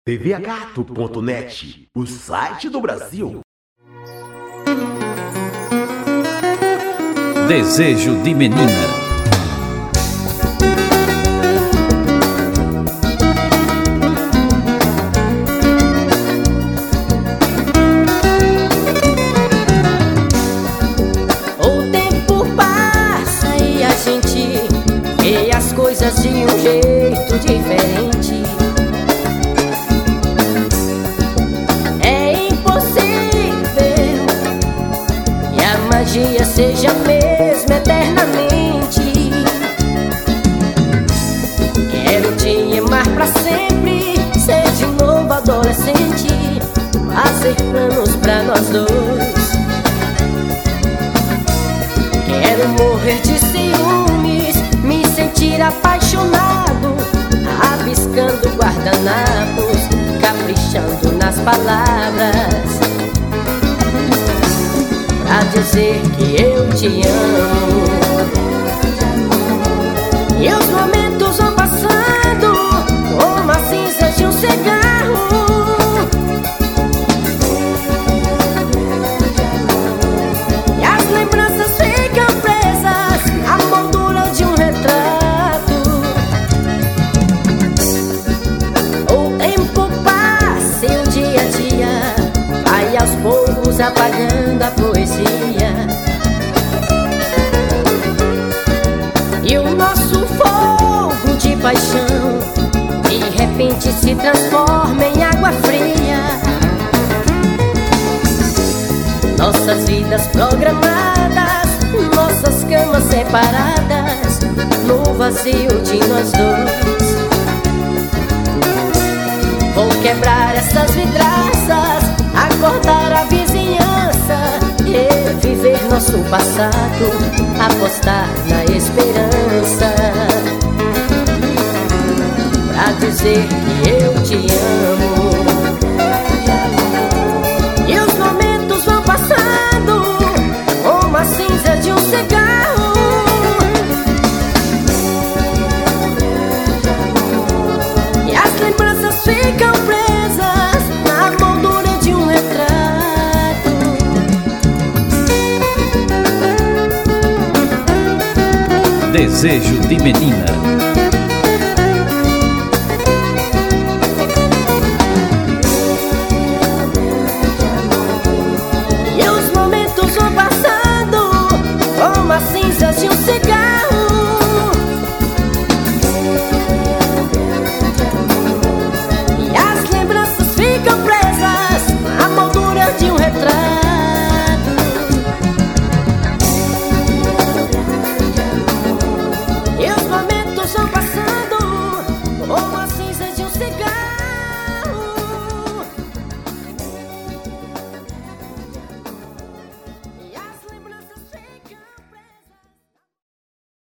tvagato.net, o site do Brasil. Desejo de menina. Coisas de um jeito diferente. É impossível que a magia seja a mesma eternamente. Quero te amar pra sempre, ser de novo adolescente, fazer planos pra nós dois. Quero morrer de ciúmes, me sentir apaixonado, rabiscando guardanapos, caprichando nas palavras, pra dizer que eu te amo. E os momentos vão passando como a cinza de um cigarro, e as lembranças ficam presas à moldura de um retrato. O tempo passa e o dia a dia vai aos poucos apagando a poesia, e o nosso fogo de paixão de repente se transforma em água fria. Nossas vidas programadas, nossas camas separadas, no vazio de nós dois. Vou quebrar essas vidraças, acordar a vizinhança, reviver nosso passado, apostar na esperança, pra dizer que eu te amo. E os momentos vão passando como a cinza de um cigarro, e as lembranças ficam presas na moldura de um retrato. Desejo de menina.